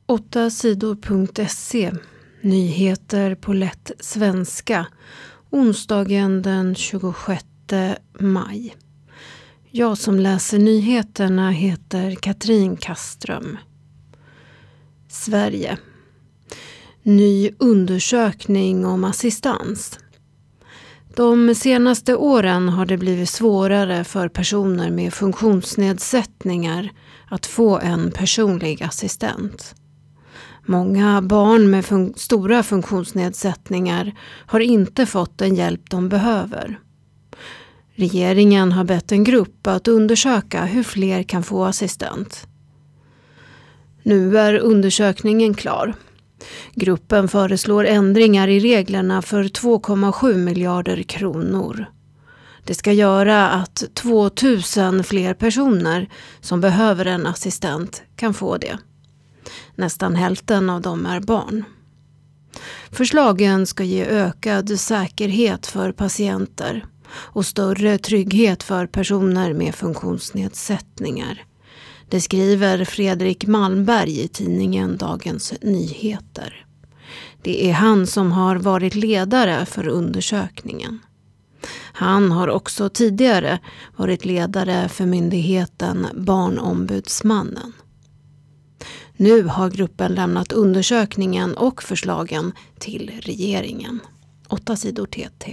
8sidor.se. Nyheter på lätt svenska. Onsdagen den 26 maj. Jag som läser nyheterna heter Katrin Kaström. Sverige. Ny undersökning om assistans. De senaste åren har det blivit svårare för personer med funktionsnedsättningar att få en personlig assistent. Många barn med stora funktionsnedsättningar har inte fått den hjälp de behöver. Regeringen har bett en grupp att undersöka hur fler kan få assistent. Nu är undersökningen klar. Gruppen föreslår ändringar i reglerna för 2,7 miljarder kronor. Det ska göra att 2000 fler personer som behöver en assistent kan få det. Nästan hälften av dem är barn. Förslagen ska ge ökad säkerhet för patienter och större trygghet för personer med funktionsnedsättningar. Det skriver Fredrik Malmberg i tidningen Dagens Nyheter. Det är han som har varit ledare för undersökningen. Han har också tidigare varit ledare för myndigheten Barnombudsmannen. Nu har gruppen lämnat undersökningen och förslagen till regeringen. 8 sidor TT.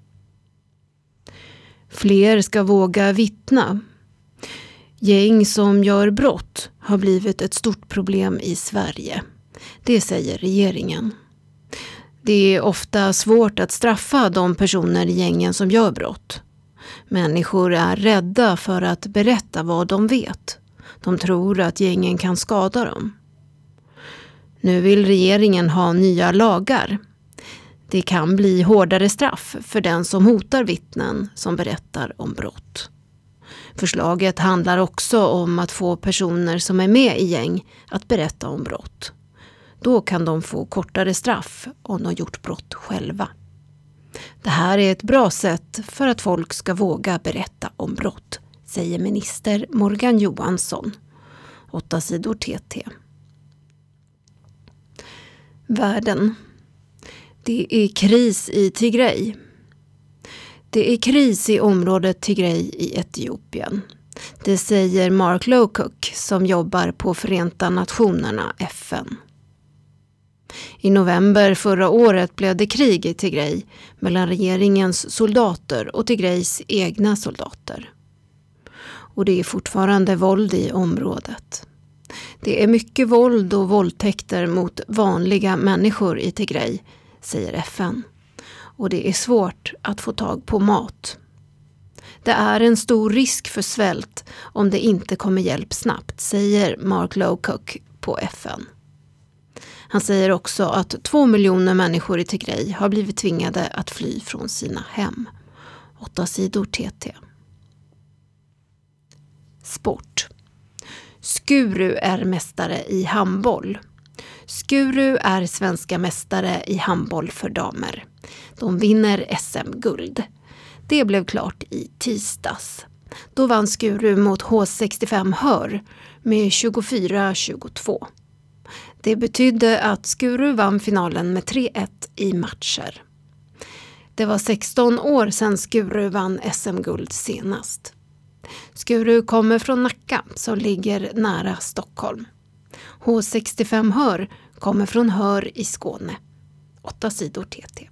Fler ska våga vittna. Gäng som gör brott har blivit ett stort problem i Sverige. Det säger regeringen. Det är ofta svårt att straffa de personer i gängen som gör brott. Människor är rädda för att berätta vad de vet. De tror att gängen kan skada dem. Nu vill regeringen ha nya lagar. Det kan bli hårdare straff för den som hotar vittnen som berättar om brott. Förslaget handlar också om att få personer som är med i gäng att berätta om brott. Då kan de få kortare straff om de gjort brott själva. Det här är ett bra sätt för att folk ska våga berätta om brott, säger minister Morgan Johansson. 8 sidor TT. Världen. Det är kris i Tigray. Det är kris i området Tigray i Etiopien. Det säger Mark Lowcock som jobbar på Förenta Nationerna, FN. I november förra året blev det krig i Tigray mellan regeringens soldater och Tigrays egna soldater. Och det är fortfarande våld i området. Det är mycket våld och våldtäkter mot vanliga människor i Tigray, säger FN. Och det är svårt att få tag på mat. Det är en stor risk för svält om det inte kommer hjälp snabbt, säger Mark Lowcock på FN. Han säger också att 2 miljoner människor i Tigray har blivit tvingade att fly från sina hem. 8 sidor TT. Sport. Skuru är mästare i handboll. Skuru är svenska mästare i handboll för damer. De vinner SM-guld. Det blev klart i tisdags. Då vann Skuru mot H65 Hör med 24-22. Det betydde att Skuru vann finalen med 3-1 i matcher. Det var 16 år sedan Skuru vann SM-guld senast. Skuru kommer från Nacka som ligger nära Stockholm. H65 Hör kommer från Hör i Skåne. 8 sidor TT.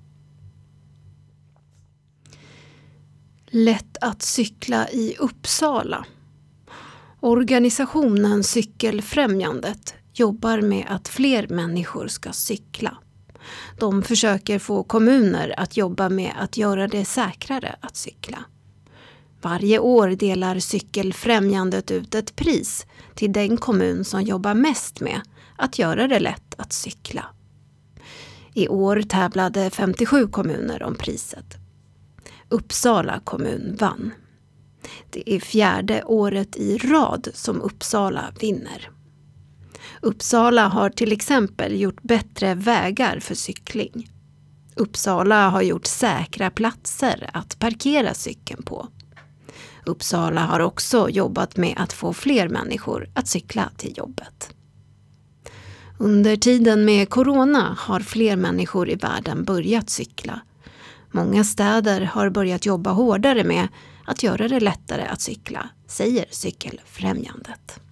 Lätt att cykla i Uppsala. Organisationen Cykelfrämjandet jobbar med att fler människor ska cykla. De försöker få kommuner att jobba med att göra det säkrare att cykla. Varje år delar Cykelfrämjandet ut ett pris till den kommun som jobbar mest med att göra det lätt att cykla. I år tävlade 57 kommuner om priset. Uppsala kommun vann. Det är 4:e året i rad som Uppsala vinner. Uppsala har till exempel gjort bättre vägar för cykling. Uppsala har gjort säkra platser att parkera cykeln på. Uppsala har också jobbat med att få fler människor att cykla till jobbet. Under tiden med corona har fler människor i världen börjat cykla. Många städer har börjat jobba hårdare med att göra det lättare att cykla, säger Cykelfrämjandet.